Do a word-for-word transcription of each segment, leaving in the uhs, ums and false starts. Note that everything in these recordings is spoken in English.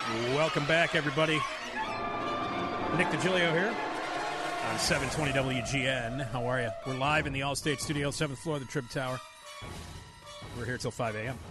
Welcome back, everybody. Nick DiGilio here on seven twenty W G N. How are you? We're live in the Allstate Studio, seventh floor of the Trib Tower. We're here till five a.m.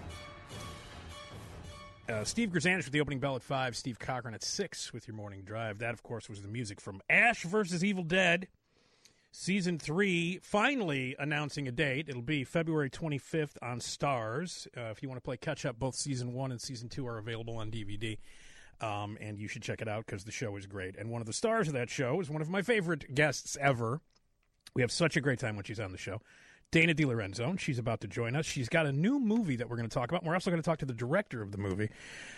Uh, Steve Grzanich with the opening bell at five. Steve Cochran at six with your morning drive. That, of course, was the music from Ash versus Evil Dead. Season three, finally announcing a date. It'll be February twenty-fifth on Starz. Uh, if you want to play catch-up, both Season one and Season two are available on D V D. Um, and you should check it out because the show is great. And one of the stars of that show is one of my favorite guests ever. We have such a great time when she's on the show. Dana DiLorenzo. She's about to join us. She's got a new movie that we're going to talk about. We're also going to talk to the director of the movie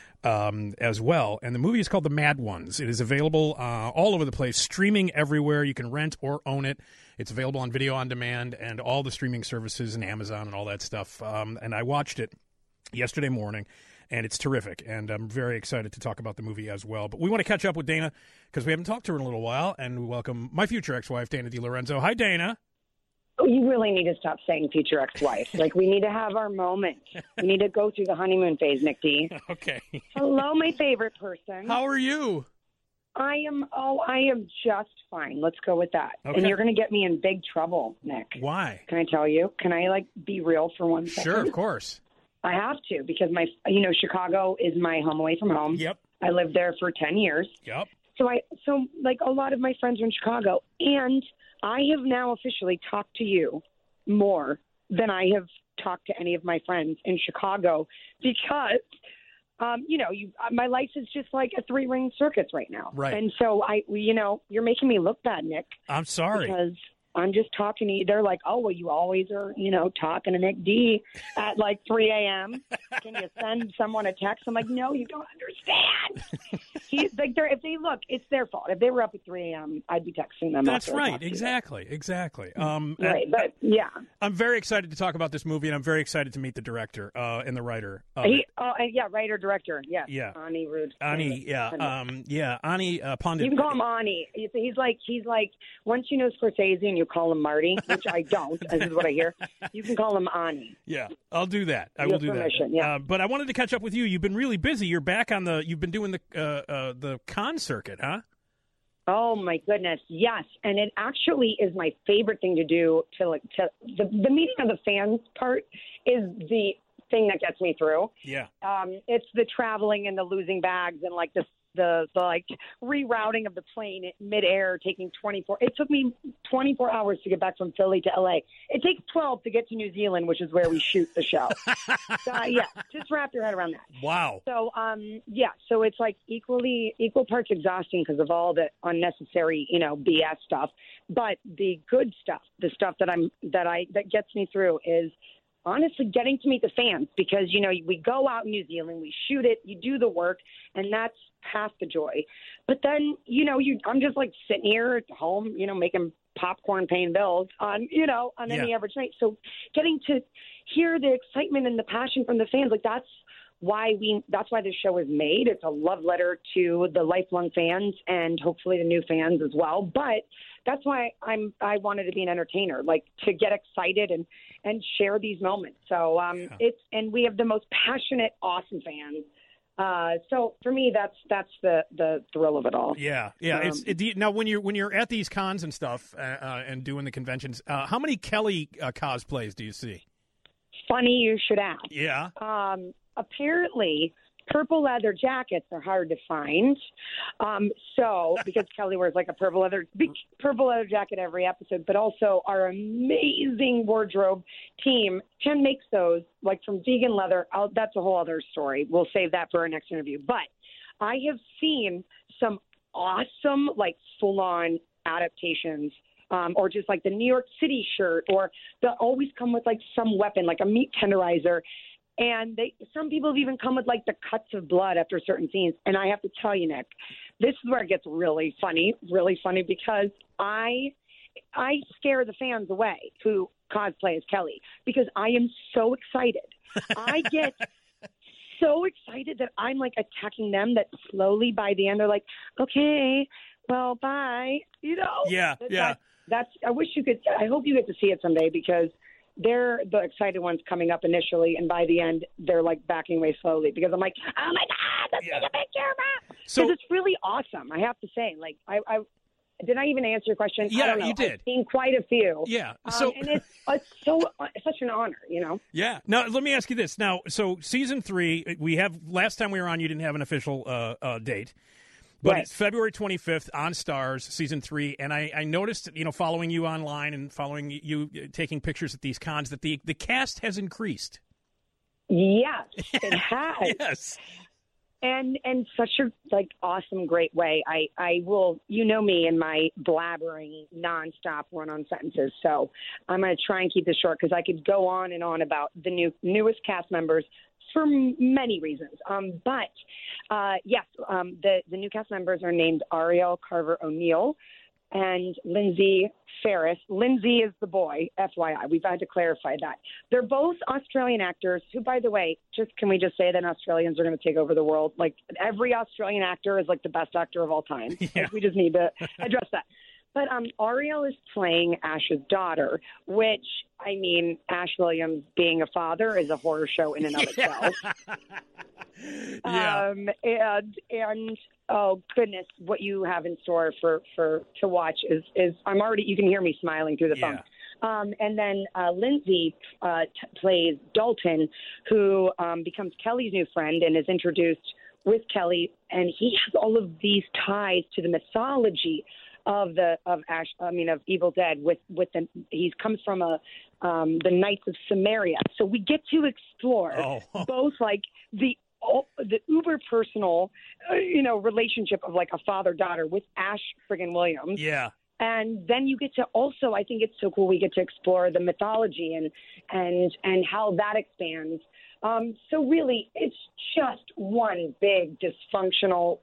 um, as well. And the movie is called The Mad Ones. It is available uh, all over the place, streaming everywhere. You can rent or own it. It's available on video on demand and all the streaming services and Amazon and all that stuff. Um, and I watched it yesterday morning. And it's terrific, and I'm very excited to talk about the movie as well. But we want to catch up with Dana because we haven't talked to her in a little while, and we welcome my future ex-wife, Dana DiLorenzo. Hi, Dana. Oh, you really need to stop saying future ex-wife. Like, we need to have our moment. We need to go through the honeymoon phase, Nick D. Okay. Hello, my favorite person. How are you? I am, oh, I am just fine. Let's go with that. Okay. And you're going to get me in big trouble, Nick. Why? Can I tell you? Can I, like, be real for one second? Sure, of course. I have to because my, you know, Chicago is my home away from home. Yep. I lived there for ten years. Yep. So I, so like a lot of my friends are in Chicago, and I have now officially talked to you more than I have talked to any of my friends in Chicago because, um, you know, you, my life is just like a three ring circus right now. Right. And so I, you know, you're making me look bad, Nick. I'm sorry. Because I'm just talking to you. They're like, oh, well, you always are, you know, talking to Nick D at like three a.m. Can you send someone a text? I'm like, no, you don't understand. He's like, they're, if they look, it's their fault. If they were up at three a.m., I'd be texting them. That's right. Exactly. Exactly. Um, right. But yeah, I'm very excited to talk about this movie, and I'm very excited to meet the director uh, and the writer. Of he, it. oh, and yeah, writer, director. Yes. Yeah. Ani Rude. Ani, yeah. Um, yeah. Ani uh, Pandit. You can call him Ani. He's, he's like, he's like, once you know Scorsese and you call him Marty, which I don't, this is what I hear, you can call him Ani. Yeah, I'll do that. I you will do permission, that. Yeah. Uh, but I wanted to catch up with you. You've been really busy. You're back on the, you've been doing the uh, uh, the con circuit, huh? Oh my goodness, yes, and it actually is my favorite thing to do. To like, to the the meeting of the fans part is the thing that gets me through. Yeah, um, it's the traveling and the losing bags and like the the, the like rerouting of the plane in midair, taking twenty-four. It took me twenty-four hours to get back from Philly to L A. It takes twelve to get to New Zealand, which is where we shoot the show. so, uh, yeah, just wrap your head around that. Wow. So, um, yeah, so it's like equally equal parts exhausting because of all the unnecessary, you know, B S stuff. But the good stuff, the stuff that I'm that I that gets me through is honestly getting to meet the fans because, you know, we go out in New Zealand, we shoot it, you do the work, and that's half the joy. But then, you know, you I'm just like sitting here at home, you know, making popcorn, paying bills on, you know, on any yeah. average night. So getting to hear the excitement and the passion from the fans, like that's why we that's why this show is made. It's a love letter to the lifelong fans and hopefully the new fans as well. But that's why I'm I wanted to be an entertainer, like to get excited and and share these moments. So um yeah. it's and we have the most passionate, awesome fans. Uh, so for me, that's that's the, the thrill of it all. Yeah, yeah. Um, it's it, now when you're when you're at these cons and stuff uh, uh, and doing the conventions, uh, how many Kelly uh, cosplays do you see? Funny you should ask. Yeah. Um, apparently, purple leather jackets are hard to find. Um, so because Kelly wears like a purple leather purple leather jacket every episode, but also our amazing wardrobe team Ken makes those like from vegan leather. I'll, that's a whole other story. We'll save that for our next interview. But I have seen some awesome like full on adaptations. Um, or just like the New York City shirt, or they'll always come with like some weapon, like a meat tenderizer. And they, some people have even come with like the cuts of blood after certain scenes. And I have to tell you, Nick, this is where it gets really funny, really funny because I, I scare the fans away who cosplay as Kelly because I am so excited. I get so excited that I'm like attacking them that slowly by the end they're like, okay, well, bye. You know? Yeah, that, yeah. That, that's. I wish you could. I hope you get to see it someday because they're the excited ones coming up initially, and by the end they're like backing away slowly because I'm like, oh my god, let's yeah. take a picture. So it's really awesome. I have to say, like, I, I did I even answer your question? Yeah, I don't know. you did. I've seen quite a few. Yeah. Um, So and it's, it's so it's such an honor, you know. Yeah. Now, let me ask you this. Now, so season three, we have, last time we were on, you didn't have an official uh, uh, date. But Right. it's February twenty-fifth on Stars, season three. And I, I noticed, you know, following you online and following you uh, taking pictures at these cons, that the, the cast has increased. Yes, it has. Yes. And and such a like awesome, great way. I, I will, you know me and my blabbering nonstop run-on sentences. So I'm going to try and keep this short because I could go on and on about the new newest cast members for m- many reasons. Um, but uh, yes, um, the the new cast members are named Ariel Carver O'Neill and Lindsay Ferris. Lindsay is the boy, F Y I. We've had to clarify that. They're both Australian actors who, by the way, just can we just say that Australians are going to take over the world? Like, every Australian actor is like the best actor of all time. Yeah. Like, we just need to address that. But um, Ariel is playing Ash's daughter, which, I mean, Ash Williams being a father is a horror show in and of itself. Yeah. Um, and, and oh goodness, what you have in store for, for to watch is, is I'm already, you can hear me smiling through the phone. Yeah. Um, and then uh, Lindsay uh, t- plays Dalton, who um, becomes Kelly's new friend and is introduced with Kelly. And he has all of these ties to the mythology of the of Ash, I mean of Evil Dead. With with the he comes from a um, the Knights of Samaria, so we get to explore Oh. both like the oh, the uber personal, uh, you know, relationship of like a father daughter with Ash friggin' Williams. Yeah. And then you get to also, I think it's so cool, we get to explore the mythology and and and how that expands. Um, so really, it's just one big dysfunctional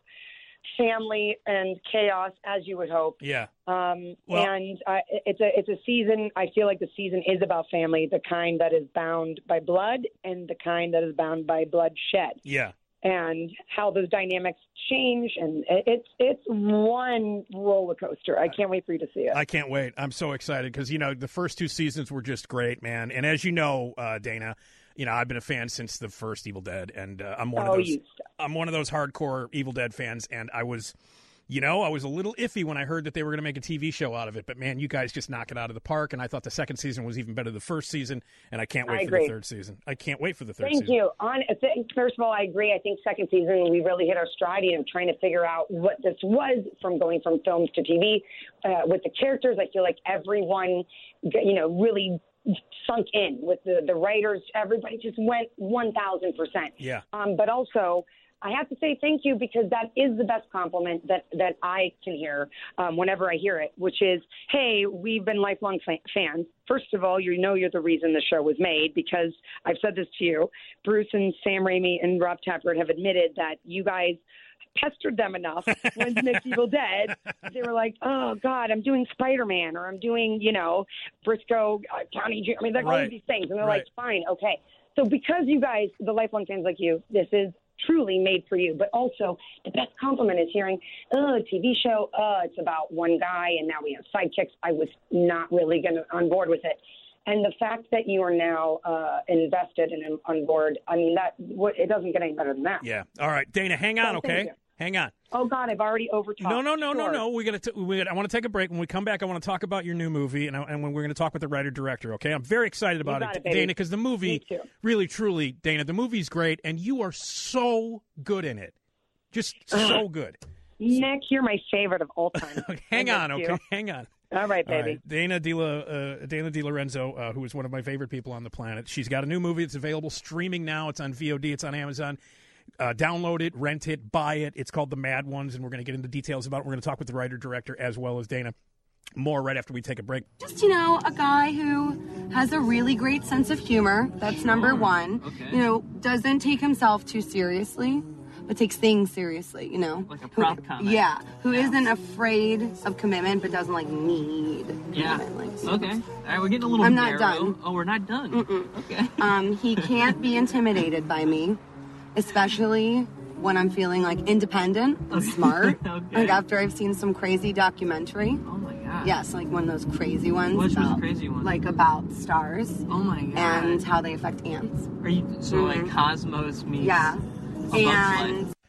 family and chaos, as you would hope. Yeah. Um, Well- and uh, it's a it's a season. I feel like the season is about family, the kind that is bound by blood and the kind that is bound by bloodshed. Yeah. And how those dynamics change, and it's it's one roller coaster. I can't wait for you to see it. I can't wait. I'm so excited because, you know, the first two seasons were just great, man. And as you know, uh, Dana, you know, I've been a fan since the first Evil Dead, and uh, I'm one Oh, of those. you- I'm one of those hardcore Evil Dead fans, and I was, you know, I was a little iffy when I heard that they were going to make a T V show out of it. But man, you guys just knock it out of the park, and I thought the second season was even better than the first season, and I can't wait I for agree. the third season. I can't wait for the third Thank season. you. On I think, first of all, I agree. I think second season we really hit our stride, you know, trying to figure out what this was from going from films to T V uh, with the characters. I feel like everyone, you know, really sunk in with the the writers. Everybody just went one thousand percent. Yeah. Um, but also, I have to say thank you because that is the best compliment that, that I can hear um, whenever I hear it, which is, hey, we've been lifelong fa- fans. First of all, you know you're the reason the show was made because I've said this to you. Bruce and Sam Raimi and Rob Tappert have admitted that you guys pestered them enough when to make Evil Dead. They were like, oh, God, I'm doing Spider-Man or I'm doing, you know, Briscoe uh, County Jail. I mean, like all Right. of these things. And they're Right. like, fine, okay. So because you guys, the lifelong fans like you, this is truly made for you. But also, the best compliment is hearing, oh, a T V show, uh, it's about one guy, and now we have sidekicks. I was not really gonna on board with it. And the fact that you are now uh, invested and on board, I mean, that what, it doesn't get any better than that. Yeah. All right, Dana, hang on, Oh, thank okay? you. Hang on. Oh, God, I've already overtalked. No, no, no, no, Sure. no. We're gonna. T- we I want to take a break. When we come back, I want to talk about your new movie, and I, and when we're going to talk with the writer director. Okay, I'm very excited about got it, it, baby. Dana, because the movie, Me too. really, truly, Dana, the movie's great, and you are so good in it, just so good. Nick, you're my favorite of all time. Hang I on, miss okay? you. Hang on. All right, All baby. right. Dana Di, La, uh, Dana Di Lorenzo, uh, who is one of my favorite people on the planet. She's got a new movie. It's available streaming now. It's on V O D. It's on Amazon. Uh, download it, rent it, buy it. It's called The Mad Ones, and we're going to get into details about it. We're going to talk with the writer-director as well as Dana. More right after we take a break. Just, you know, a guy who has a really great sense of humor. That's number one. Okay. You know, doesn't take himself too seriously, but takes things seriously, you know. Like a prop who, comic. Yeah. Who not afraid of commitment, but doesn't, like, need Yeah. commitment. Like, Okay. All right, we're getting a little I'm not narrow. done. Oh, we're not done. Okay. Um, he can't be intimidated by me, especially when I'm feeling, like, independent and smart. Okay. Like, after I've seen some crazy documentary. Oh my god. Yes, like one of those crazy ones. Which was a about, crazy one? Like about stars Oh my god. and how they affect ants. Are you so like Cosmos meets Yeah. A Bug's And Life?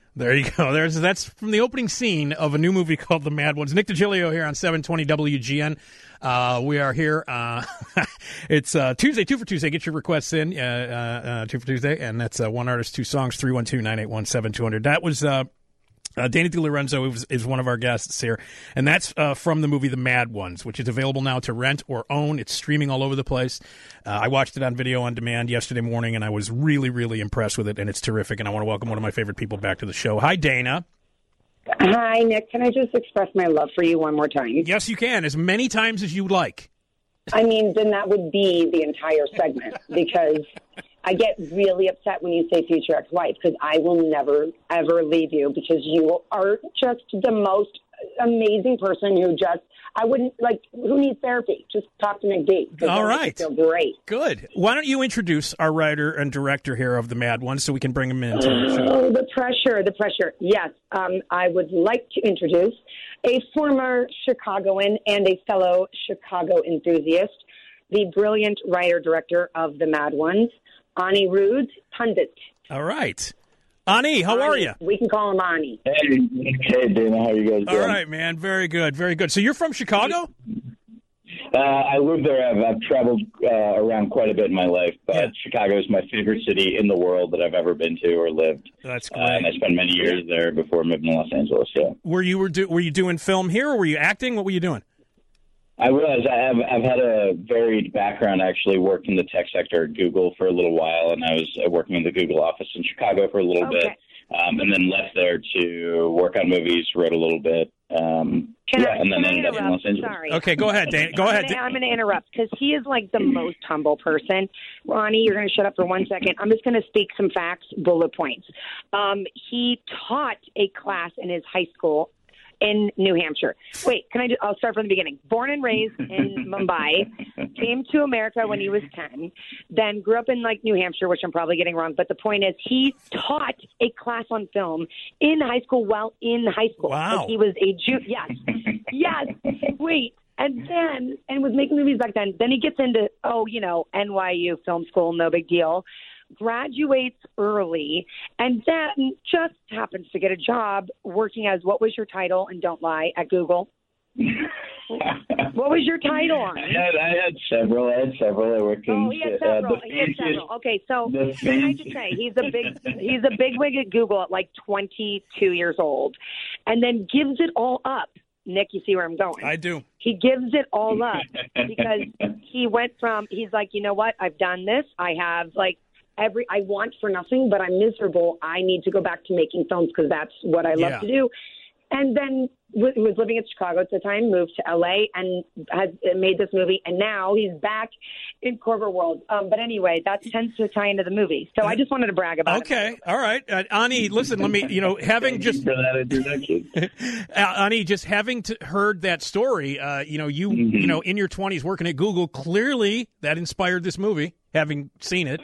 There you go. There's that's from the opening scene of a new movie called The Mad Ones. Nick DiGilio here on seven twenty W G N. Uh, we are here. Uh, it's uh, Tuesday, two for Tuesday. Get your requests in, uh, uh, uh, two for Tuesday, and that's uh, one artist, two songs. three one two, nine eight one, seven two zero zero. That was uh, uh, Dana DiLorenzo is, is one of our guests here, and that's uh, from the movie The Mad Ones, which is available now to rent or own. It's streaming all over the place. Uh, I watched it on video on demand yesterday morning, and I was really, really impressed with it, and it's terrific. And I want to welcome one of my favorite people back to the show. Hi, Dana. Hi, Nick. Can I just express my love for you one more time? Yes, you can, as many times as you like. I mean, then that would be the entire segment, because I get really upset when you say future ex-wife, because I will never, ever leave you, because you are just the most amazing person who just, I wouldn't, like, who needs therapy? Just talk to Nick D. All right. Feel great. Good. Why don't you introduce our writer and director here of The Mad Ones so we can bring him in to the show? Oh, the pressure, the pressure. Yes, um, I would like to introduce a former Chicagoan and a fellow Chicago enthusiast, the brilliant writer-director of The Mad Ones, Ani Ruud, pundit. All right. Ani, how Ani, are you? We can call him Ani. Hey, hey, Dana, how are you guys doing? All right, man. Very good. Very good. So you're from Chicago? Uh, I live there. I've, I've traveled uh, around quite a bit in my life, but Yeah. Chicago is my favorite city in the world that I've ever been to or lived. That's Uh, great. and I spent many years there before moving to Los Angeles. Yeah, Were you were do, were you doing film here, or were you acting? What were you doing? I was. I have. I've had a varied background. I actually worked in the tech sector at Google for a little while, and I was uh, working in the Google office in Chicago for a little Okay. bit, um, and then left there to work on movies. Wrote a little bit. Um, Can yeah, I, and then can I ended up in interrupt? Los Angeles. Sorry. Okay, go ahead, Dan. Go ahead. I'm going to interrupt because he is like the most humble person. Ronnie, you're going to shut up for one second. I'm just going to speak some facts, bullet points. Um, he taught a class in his high school in New Hampshire. Wait, can I just, I'll start from the beginning. Born and raised in Mumbai, came to America when he was ten, then grew up in like New Hampshire, which I'm probably getting wrong. But the point is he taught a class on film in high school while in high school. Wow. Like he was a Jew. Yes. Yes. Wait. And then, and was making movies back then. Then he gets into, oh, you know, N Y U film school, no big deal. Graduates early, and then just happens to get a job working as, what was your title? And don't lie, at Google. What was your title on? I had, I had several. I had several. I worked in. Oh, he had uh, several. the he had fanciest- several. Okay, so the can I just say he's a big he's a big wig at Google at like twenty-two years old, and then gives it all up. Nick, you see where I'm going? I do. He gives it all up because he went from, he's like, you know what? I've done this. I have like every, I want for nothing, but I'm miserable. I need to go back to making films because that's what I love Yeah. to do. And then w- was living in Chicago at the time, moved to L A and has made this movie. And now he's back in corporate world. Um, but anyway, that tends to tie into the movie. So I just wanted to brag about it. Okay. All right. Uh, Ani, listen, let me, you know, having Thank you just, for that introduction. uh, Ani, just having to, heard that story, uh, you know, you, Mm-hmm. you know, in your twenties working at Google, clearly that inspired this movie, having seen it.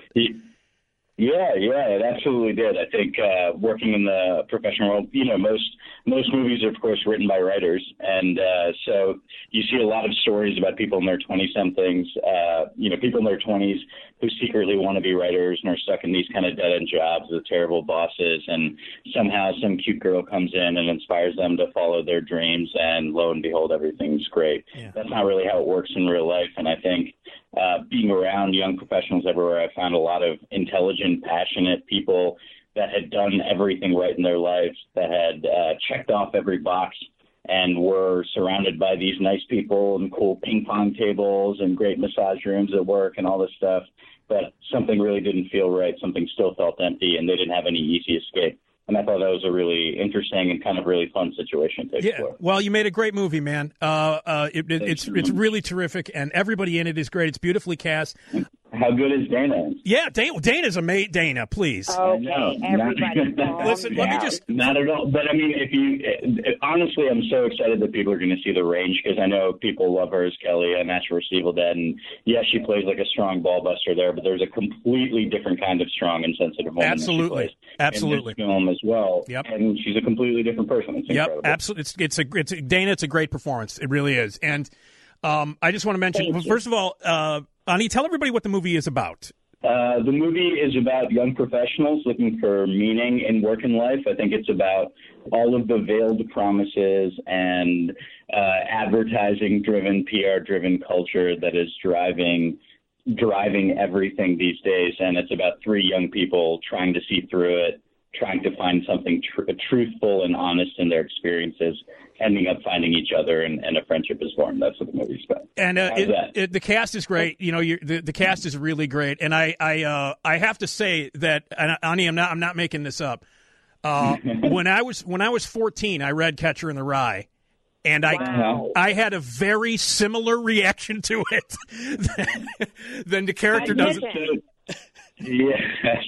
Yeah, yeah, it absolutely did. I think uh, working in the professional world, you know, most most movies are, of course, written by writers. And uh, so you see a lot of stories about people in their twenty-somethings, uh, you know, people in their twenties who secretly want to be writers and are stuck in these kind of dead-end jobs with terrible bosses. And somehow some cute girl comes in and inspires them to follow their dreams. And lo and behold, everything's great. Yeah. That's not really how it works in real life. And I think Uh, being around young professionals everywhere, I found a lot of intelligent, passionate people that had done everything right in their lives, that had uh, checked off every box and were surrounded by these nice people and cool ping pong tables and great massage rooms at work and all this stuff. But something really didn't feel right. Something still felt empty, and they didn't have any easy escape. And I thought that was a really interesting and kind of really fun situation to Yeah, explore. well, you made a great movie, man. Uh, uh, it, it, it's it's really terrific, and everybody in it is great. It's beautifully cast. How good is Dana? Yeah, Dana, Dana's a mate. Dana, please. I know. Okay, everybody calm Listen, let me down. just- Not at all. But I mean, if you uh, honestly, I'm so excited that people are going to see the range because I know people love her as Kelly and Match for Evil Dead, and yes, she plays like a strong ball buster there, but there's a completely different kind of strong and sensitive woman. Absolutely. that she plays Absolutely. in this film as well. Yep. And she's a completely different person. It's Yep, incredible. absolutely. It's it's a it's a, Dana. It's a great performance. It really is. And um, I just want to mention, Thank well, you. first of all, uh, Ani, tell everybody what the movie is about. Uh, the movie is about young professionals looking for meaning in work and life. I think it's about all of the veiled promises and uh, advertising-driven, P R-driven culture that is driving driving everything these days. And it's about three young people trying to see through it, trying to find something tr- truthful and honest in their experiences, ending up finding each other, and, and a friendship is formed. That's what the movie's about. And uh, it, it, the cast is great. You know, you're, the the cast is really great. And I I uh, I have to say that, and Ani, I'm not I'm not making this up. Uh, when I was when I was fourteen, I read Catcher in the Rye, and I Wow. I had a very similar reaction to it than, than the character does. Yes.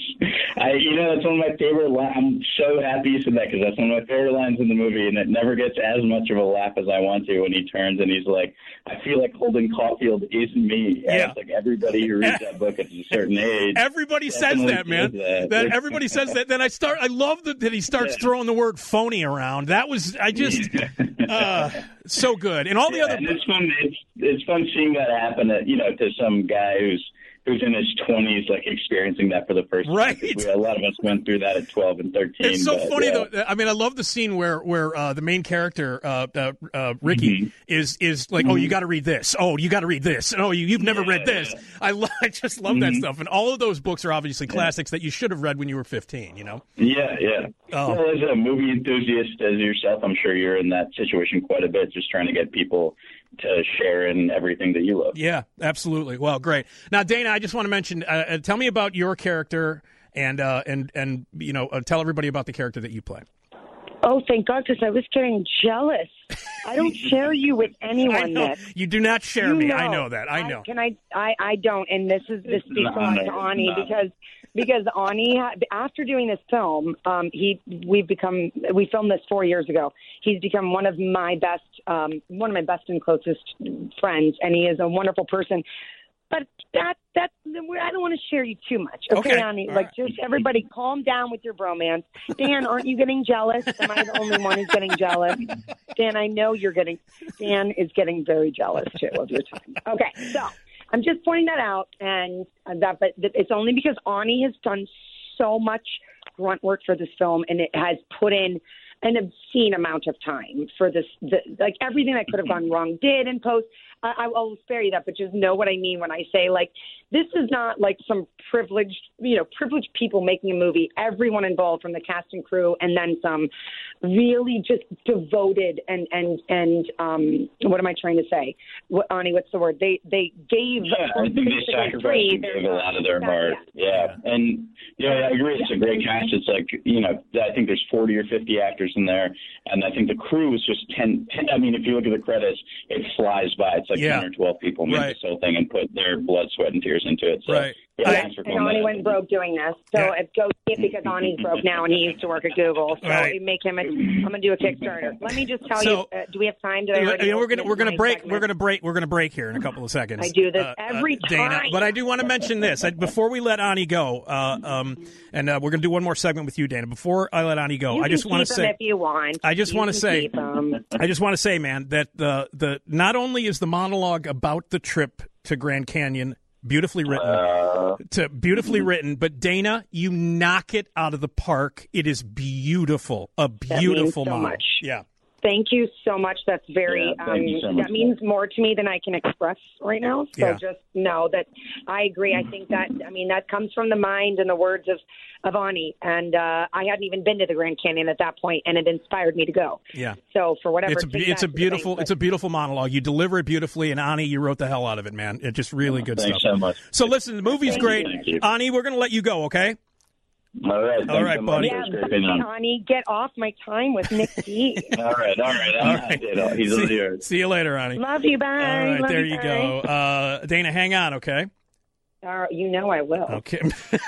I, you know, it's one of my favorite lines. I'm so happy you said that because that's one of my favorite lines in the movie, and it never gets as much of a laugh as I want to when he turns and he's like, I feel like Holden Caulfield is me. And Yeah. it's like everybody who reads that book at a certain age. Everybody says definitely that, man. says that. That everybody says that. Then I start. I love that, that he starts Yeah. throwing the word phony around. That was I just uh, so good. And all the Yeah, other. and it's fun. It's it's fun seeing that happen. At, you know, to some guy who's who's in his twenties, like experiencing that for the first Right. time. We, a lot of us went through that at twelve and thirteen. It's so but, funny yeah. though. I mean, I love the scene where where uh, the main character, uh, uh, uh, Ricky, Mm-hmm. is is like, oh, you got to read this. Oh, you got to read this. Oh, you you've never Yeah, read this. yeah. I lo- I just love that Mhm. stuff. And all of those books are obviously classics that you should have read when you were fifteen. You know. Yeah, yeah. Oh. Well, as a movie enthusiast as yourself, I'm sure you're in that situation quite a bit, just trying to get people to share in everything that you love. Yeah, absolutely. Well, great. Now, Dana, I just want to mention. Uh, uh, tell me about your character, and uh, and and you know, uh, tell everybody about the character that you play. Oh, thank God, because I was getting jealous. I don't share you with I anyone, know Nick. you do not share You me. I know that. I I- know. Can I? I I don't, and this is this speaks a lot to No, Ani no. because because Ani had, after doing this film, um, he we've become we filmed this four years ago. He's become one of my best um, one of my best and closest friends, and he is a wonderful person. But that that I don't want to share you too much, okay, Okay. Ani? All Like, right. just everybody, calm down with your bromance. Dan, aren't you getting jealous? Am I the only one who's getting jealous? Dan, I know you're getting. Dan is getting very jealous too of your time. Okay, so I'm just pointing that out, and that, but it's only because Ani has done so much grunt work for this film, and it has put in an obscene amount of time for this. The, like everything that could have gone wrong did in post. I, I will spare you that, but just know what I mean when I say, like, this is not like some privileged, you know, privileged people making a movie. Everyone involved, from the cast and crew, and then some, really just devoted and and and um, what am I trying to say? What, Ani, what's the word? They they gave. Yeah, I think they basically sacrificed free and their gave a lot of their time. heart. Yeah. Yeah. And, yeah, I agree. It's a great cast. It's like, you know, I think there's forty or fifty actors in there. And I think the crew is just ten, ten I mean, if you look at the credits, it flies by. It's like Yeah. ten or twelve people made Right. this whole thing and put their blood, sweat, and tears into it. So, Right. yeah, I- thanks for And calling Ani that. went broke doing this, so Yeah. if go see it because Ani's broke now, and he used to work at Google, so Right. you make him. A, I'm gonna do a Kickstarter. Let me just tell So- you. Uh, do we have time? Did I You already know, we're gonna miss we're gonna my break segment? we're gonna break we're gonna break here in a couple of seconds. I do this Uh, uh, every Dana. time. But I do want to mention this I, before we let Ani go, uh, um, and uh, we're gonna do one more segment with you, Dana. Before I let Ani go, You I just want to say if you want. I just You wanna can say- keep 'em. I just want to say, man, that the the not only is the monologue about the trip to Grand Canyon beautifully written, Uh, to beautifully written, but Dana, you knock it out of the park. It is beautiful, a means beautiful so monologue. much. Yeah. Thank you so much. That's very, Yeah, thank you so um, much. that means more to me than I can express right now. So Yeah. just know that I agree. I think that, I mean, that comes from the mind and the words of, of Ani. And uh, I hadn't even been to the Grand Canyon at that point, and it inspired me to go. Yeah. So for whatever It's a, take it's that a to the beautiful bank, it's a beautiful monologue. You deliver it beautifully, and Ani, you wrote the hell out of it, man. It's just really good Thanks stuff. so much. So listen, the movie's Thank you, great. thank you. Ani, we're gonna let you go, okay? All right. Thanks All right, so much. buddy. It Yeah, was great being on. Ani, get off my time with Nick D. All right, all right. All I'm right. not- He's all See, yours. see you later, Ani. Love you. Bye. All right, Love there you, you bye. go. Uh, Dana, hang on, okay? All right, you know I will. Okay.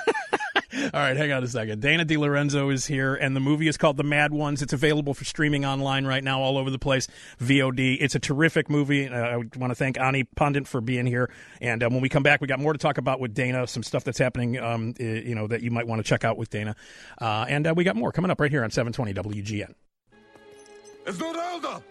All right, hang on a second. Dana DiLorenzo is here, and the movie is called The Mad Ones. It's available for streaming online right now all over the place, V O D. It's a terrific movie. Uh, I want to thank Ani Pundit for being here. And um, when we come back, we got more to talk about with Dana, some stuff that's happening, um, uh, you know, that you might want to check out with Dana. Uh, and uh, we got more coming up right here on seven twenty W G N. Esmeralda!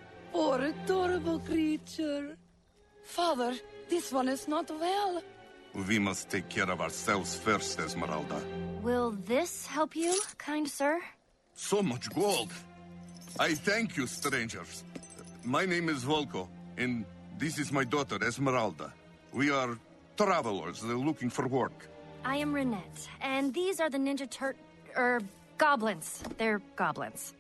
Poor adorable creature. Father, this one is not well. We must take care of ourselves first, Esmeralda. Will this help you, kind sir? So much gold. I thank you, strangers. My name is Volko, and this is my daughter, Esmeralda. We are travelers looking for work. I am Renette, and these are the Ninja Tur... er, goblins. They're goblins.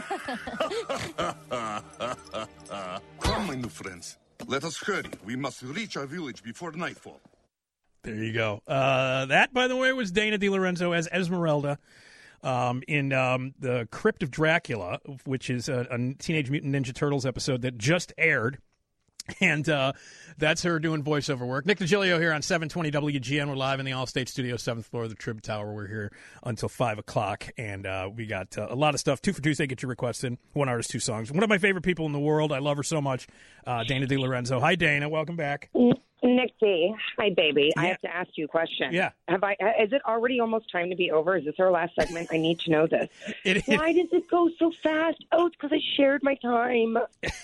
Come, my new friends. Let us hurry. We must reach our village before nightfall. There you go. Uh, that, by the way, was Dana DiLorenzo as Esmeralda um, in um, the Crypt of Dracula, which is a, a Teenage Mutant Ninja Turtles episode that just aired. And uh, that's her doing voiceover work. Nick DiGilio here on seven twenty W G N. We're live in the Allstate Studio, seventh floor of the Trib Tower. We're here until five o'clock, and uh, we got uh, a lot of stuff. Two for Tuesday, get your requests in. One artist, two songs. One of my favorite people in the world. I love her so much, uh, Dana DiLorenzo. Hi, Dana. Welcome back. Nick D, hi, baby. Yeah. I have to ask you a question. Yeah. Have I? Is it already almost time to be over? Is this our last segment? I need to know this. It is. Why does it go so fast? Oh, it's because I shared my time.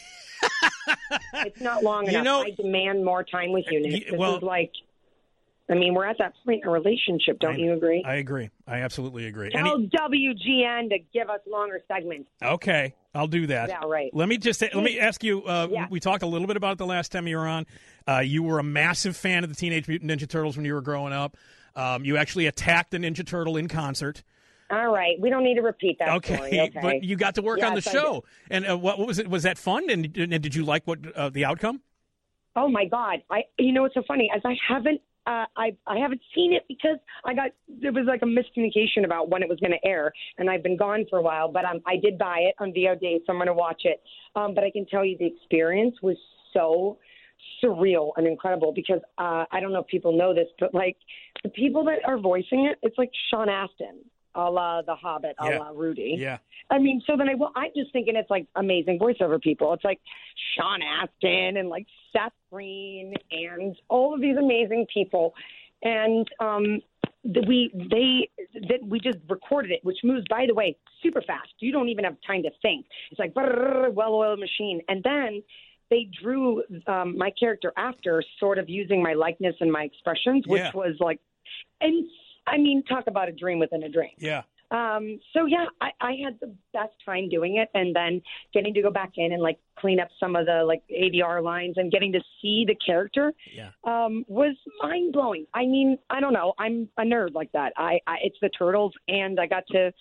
It's not long You enough. know- I demand more time with you, Nick. Y- This well- is like, I mean, we're at that point in a relationship. Don't I- you agree? I agree. I absolutely agree. Tell Any- W G N to give us longer segments. okay, I'll do that. Yeah, right. Let me just let me ask you. Uh, Yeah. We talked a little bit about it the last time you were on. Uh, you were a massive fan of the Teenage Mutant Ninja Turtles when you were growing up. Um, you actually attacked a Ninja Turtle in concert. All right. We don't need to repeat that Okay, story. Okay. but you got to work on the Yes, I show. And uh, what, what was it? Was that fun? And, and did you like what uh, the outcome? Oh my God! I you know what's so funny? As I haven't uh, I I haven't seen it because I got there was like a miscommunication about when it was going to air, and I've been gone for a while. But um, I did buy it on V O D, so I'm going to watch it. Um, but I can tell you the experience was so surreal and incredible because uh, I don't know if people know this, but like the people that are voicing it, it's like Sean Astin, a la The Hobbit, a Yeah. la Rudy. Yeah. I mean, so then I, well, I'm just thinking it's like amazing voiceover people. It's like Sean Astin and like Seth Green and all of these amazing people. And um, the, we they that we just recorded it, which moves, by the way, super fast. You don't even have time to think. It's like brrr, well-oiled machine. And then they drew um, my character after, sort of using my likeness and my expressions, which Yeah. was like, and I mean, talk about a dream within a dream. Yeah. Um, so yeah, I, I had the best time doing it, and then getting to go back in and like clean up some of the like A D R lines and getting to see the character Yeah. um, was mind blowing. I mean, I don't know, I'm a nerd like that. I, I it's the Turtles, and I got to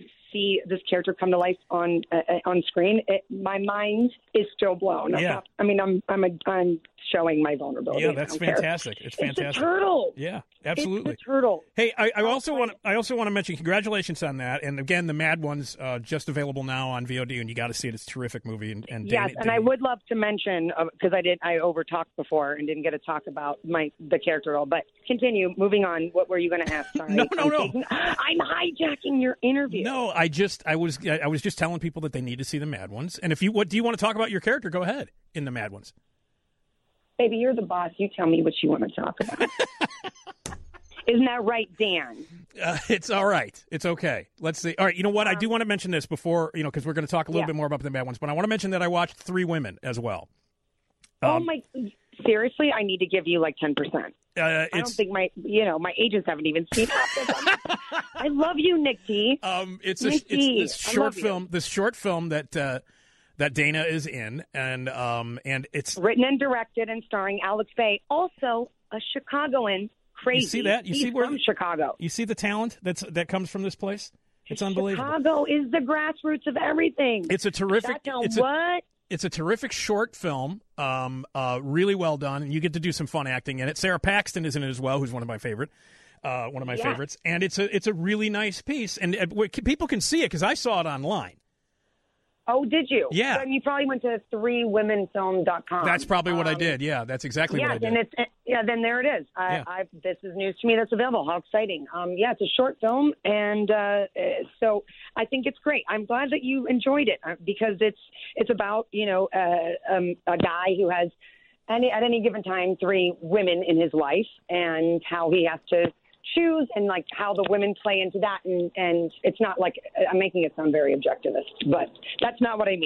see this character come to life on uh, on screen. It, my mind is still blown. I'm Yeah. not- I mean, I'm I'm a, I'm showing my vulnerability. Yeah, I that's don't care. fantastic. It's It's the fantastic. Turtle. Yeah, absolutely. It's the Turtle. Hey, I, I Oh, also fine. want I also want to mention congratulations on that. And again, the Mad One's uh, just available now on V O D, and you got to see it. It's a terrific movie. And, and Yes, Dana- and I Dana- would love to mention because I did I over talked before and didn't get to talk about my the character role. But continue, moving on. What were you going to ask? Sorry. No, no, I'm no. taking- I'm hijacking your interview. No, I just I was I was just telling people that they need to see the Mad Ones. And if you what do you want to talk about your character? Go ahead in the Mad Ones. Baby, you're the boss. You tell me what you want to talk about. Isn't that right, Dan? Uh, it's all right. It's okay. Let's see. All right. You know what? I do want to mention this before, you know, because we're going to talk a little Yeah. bit more about the Mad Ones. But I want to mention that I watched Three Women as well. oh Um, my! Seriously, I need to give you like ten percent. Uh, I don't it's think my you know my agents haven't even seen half. I love you, Nick T. um, it's a, Nick it's D, this I short love you. film. This short film that uh, that Dana is in, and um, and it's Written and directed and starring Alex Bay, also a Chicagoan. Crazy. You see that? You He's see where- from Chicago. you see the talent that's that comes from this place. It's unbelievable. Chicago is the grassroots of everything. It's a terrific. That's a It's a, what? it's a terrific short film. Um, uh, really well done, and you get to do some fun acting in it. Sarah Paxton is in it as well, who's one of my favorite, uh, one of my Yeah. favorites. And it's a it's a really nice piece, and uh, w- people can see it because I saw it online. Oh, did you? Yeah. And you probably went to three women film dot com. That's probably what I Um, did. Yeah, that's exactly Yeah, what I did. and it's yeah. Then there it is. I, Yeah. I, this is news to me. That's available. How exciting! Um, yeah, it's a short film, and uh, uh, so I think it's great. I'm glad that you enjoyed it uh, because it's it's about you know uh, um, a guy who has any at any given time three women in his life, and how he has to choose, and like how the women play into that. And and it's not like I'm making it sound very objectivist, but that's not what I mean.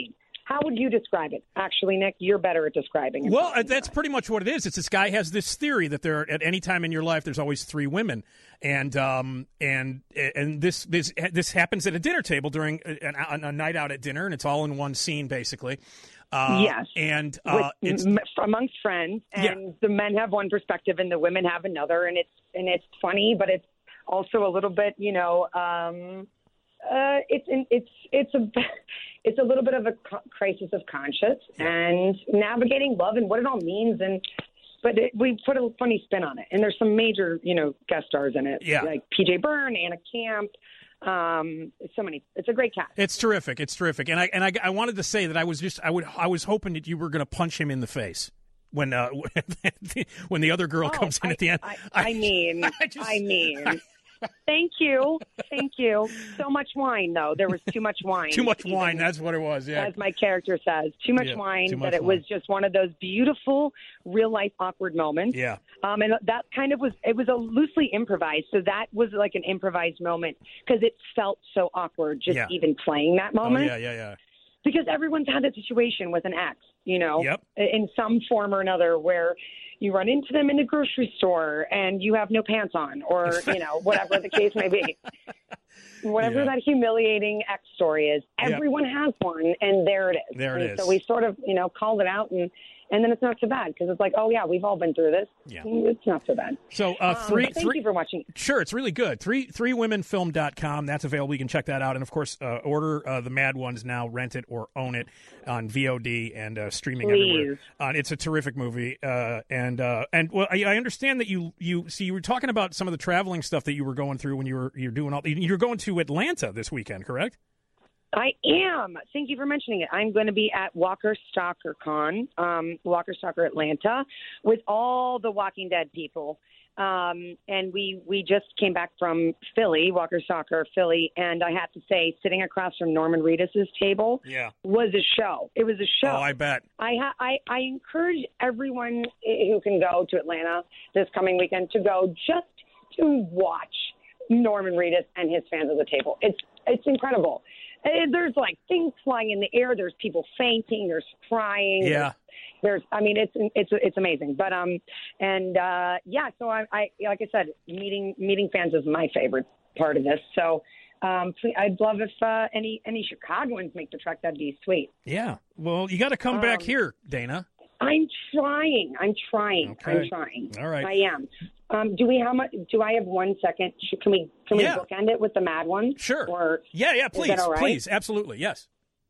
How would you describe it? Actually, Nick, you're better at describing it. Well, that's pretty much what it is. It's this guy has this theory that there, at any time in your life, there's always three women, and um, and and this this this happens at a dinner table during a, a night out at dinner, and it's all in one scene, basically. Uh, yes, and uh, With, it's m- amongst friends, and yeah. the men have one perspective, and the women have another, and it's and it's funny, but it's also a little bit, you know, um, uh, it's it's it's a it's a little bit of a crisis of conscience yeah. and navigating love and what it all means, and but it, we put a funny spin on it, and there's some major, you know, guest stars in it, yeah. like P J Byrne, Anna Camp. Um, so many. It's a great cast. It's terrific. It's terrific. And I and I, I wanted to say that I was just I would I was hoping that you were going to punch him in the face when uh, when the other girl oh, comes in I, at the end. I, I, I mean, I, just, I mean. Thank you. Thank you. So much wine, though. There was too much wine. Too much wine. That's what it was, yeah. As my character says. Too much yeah, wine too much that it wine. was just one of those beautiful, real-life awkward moments. Yeah. Um, and that kind of was, it was a loosely improvised. So that was like an improvised moment because it felt so awkward just yeah. even playing that moment. Oh, yeah, yeah, yeah. Because everyone's had that situation with an ex, you know, yep. in some form or another where you run into them in the grocery store and you have no pants on or, you know, whatever the case may be. Whatever yeah. that humiliating ex story is, everyone yep. has one, and there it is. There it and is. So we sort of, you know, called it out, and and then it's not so bad because it's like, oh, yeah, we've all been through this. Yeah. It's not so bad. So uh, three, um, thank three, you for watching. Sure, it's really good. Three, three women film dot com. That's available. You can check that out. And, of course, uh, order uh, the Mad Ones now. Rent it or own it on V O D and uh, streaming Please. everywhere. Uh, it's a terrific movie. Uh, and, uh, and well, I, I understand that you, you see, you were talking about some of the traveling stuff that you were going through when you were you're doing all. You're going to Atlanta this weekend, correct? I am. Thank you for mentioning it. I'm going to be at Walker Stalker Con, um, Walker Stalker Atlanta, with all the Walking Dead people. Um, and we, we just came back from Philly, Walker Stalker, Philly, and I have to say, sitting across from Norman Reedus' table yeah. was a show. It was a show. Oh, I bet. I, ha- I I encourage everyone who can go to Atlanta this coming weekend to go just to watch Norman Reedus and his fans at the table. It's it's incredible. There's like things flying in the air. There's people fainting. There's crying. Yeah. There's, I mean, it's it's it's amazing. But um, and uh, yeah. So I, I like I said, meeting meeting fans is my favorite part of this. So um, I'd love if uh, any any Chicagoans make the trek. That'd be sweet. Yeah. Well, you got to come um, back here, Dana. I'm trying. I'm trying. Okay. I'm trying. All right. I am. Um, do we? How much? Do I have one second? Should, can we? Can we yeah. bookend it with the Mad One? Sure. Or yeah, yeah. Please, all right? please, absolutely, yes.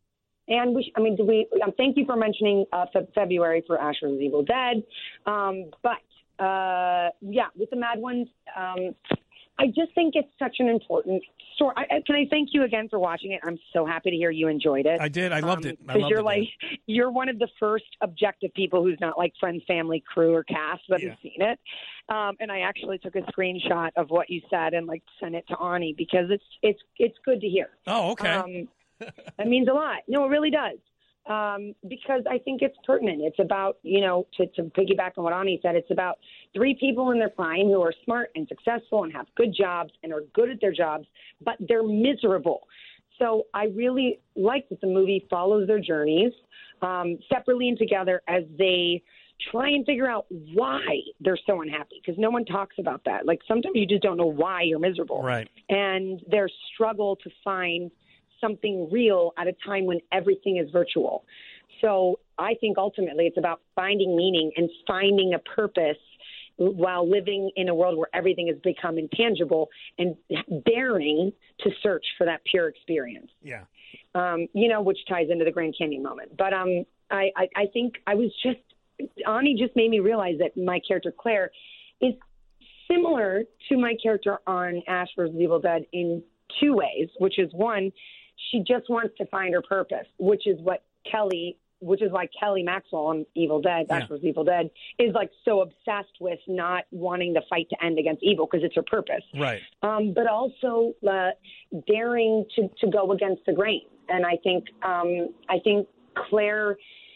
And we, I mean, do we? Um, thank you for mentioning uh, fe- February for Ash versus Evil Dead. Um, but uh, yeah, with the Mad Ones, um, I just think it's such an important story. I, I, can I thank you again for watching it? I'm so happy to hear you enjoyed it. I did. I loved um, it. I loved you're it. like you're one of the first objective people who's not like friends, family, crew, or cast that yeah. have seen it. Um, and I actually took a screenshot of what you said and like sent it to Ani because it's it's it's good to hear. Oh, okay. Um, that means a lot. No, it really does. Um, because I think it's pertinent. It's about, you know, to, to piggyback on what Ani said, it's about three people in their prime who are smart and successful and have good jobs and are good at their jobs, but they're miserable. So I really like that the movie follows their journeys um, separately and together as they try and figure out why they're so unhappy, because no one talks about that. Like sometimes you just don't know why you're miserable. Right. And their struggle to find something real at a time when everything is virtual. So I think ultimately it's about finding meaning and finding a purpose while living in a world where everything has become intangible and daring to search for that pure experience. Yeah. Um, you know, which ties into the Grand Canyon moment. But um, I, I, I think I was just, Ani just made me realize that my character Claire is similar to my character on Ash versus Evil Dead in two ways, which is one, she just wants to find her purpose, which is what Kelly, which is why Kelly Maxwell on Evil Dead, yeah. Ash versus Evil Dead, is like so obsessed with not wanting the fight to end against evil because it's her purpose. Right. Um, but also uh, daring to, to go against the grain. And I think um, I think Claire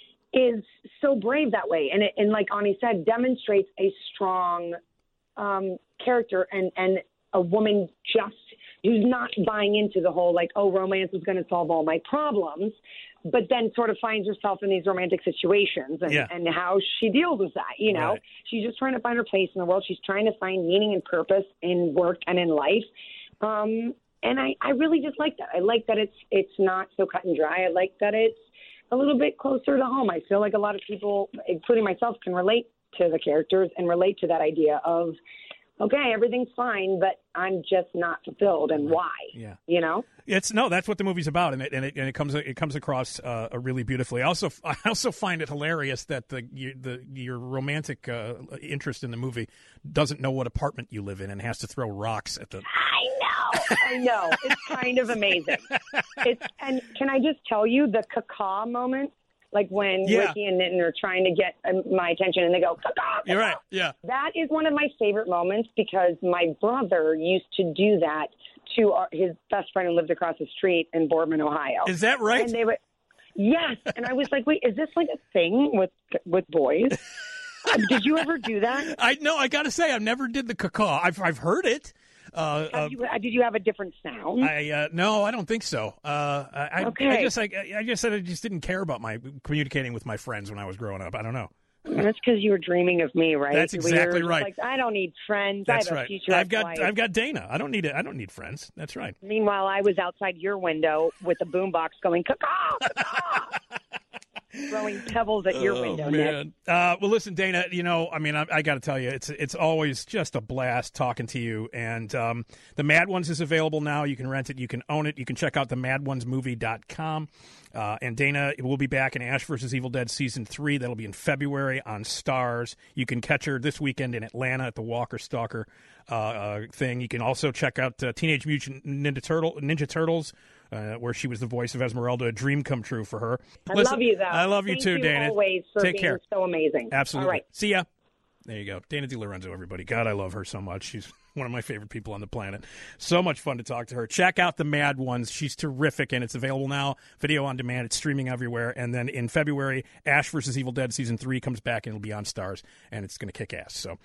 is so brave that way. And, it, and like Ani said, demonstrates a strong um, character and, and a woman just who's not buying into the whole, like, oh, romance is going to solve all my problems, but then sort of finds herself in these romantic situations and, Yeah. and how she deals with that. You know, Right. she's just trying to find her place in the world. She's trying to find meaning and purpose in work and in life. Um, and I, I really just like that. I like that it's it's not so cut and dry. I like that it's a little bit closer to home. I feel like a lot of people, including myself, can relate to the characters and relate to that idea of, okay, everything's fine, but I'm just not fulfilled, and why? Yeah. You know? It's no, that's what the movie's about, and it and it, and it comes it comes across uh, really beautifully. I also I also find it hilarious that the you, the your romantic uh, interest in the movie doesn't know what apartment you live in and has to throw rocks at the. I know, I know. It's kind of amazing. It's and can I just tell you the caca moment, like when Yeah. Ricky and Nitin are trying to get um, my attention, and they go caca. caca. You're right. Yeah. That is one of my favorite moments because my brother used to do that to our, his best friend who lived across the street in Boardman, Ohio. Is that right? And they would, yes. And I was like, wait, is this like a thing with with boys? Did you ever do that? I no, I got to say, I never did the caca. I've I've heard it. Uh, uh, Have you, did you have a different sound? I uh, no, I don't think so. Uh, I, I, Okay. I just I, I just said I just didn't care about my communicating with my friends when I was growing up. I don't know. That's because you were dreaming of me, right? That's We were exactly just right. Like, I don't need friends. That's I have a right. future I've got life. I've got Dana. I don't need it. I don't need friends. That's right. Meanwhile, I was outside your window with a boombox going caca, caca, throwing pebbles at your Oh, window, Nick. man. Uh, well, listen, Dana. You know, I mean, I, I got to tell you, it's it's always just a blast talking to you. And um, the Mad Ones is available now. You can rent it. You can own it. You can check out the mad ones movie dot com. Uh, and Dana will be back in Ash versus Evil Dead season three. That'll be in February on Stars. You can catch her this weekend in Atlanta at the Walker Stalker uh, uh, thing. You can also check out uh, Teenage Mutant Ninja Turtle Ninja Turtles. Uh, where she was the voice of Esmeralda, a dream come true for her. I Listen, love you, though. I love you Thank too, you Dana. always for Take being care. so amazing. Absolutely. All right. See ya. There you go. Dana DiLorenzo, everybody. God, I love her so much. She's one of my favorite people on the planet. So much fun to talk to her. Check out the Mad Ones. She's terrific, and it's available now. Video on demand. It's streaming everywhere. And then in February, Ash versus Evil Dead Season three comes back, and it'll be on Stars, and it's going to kick ass. So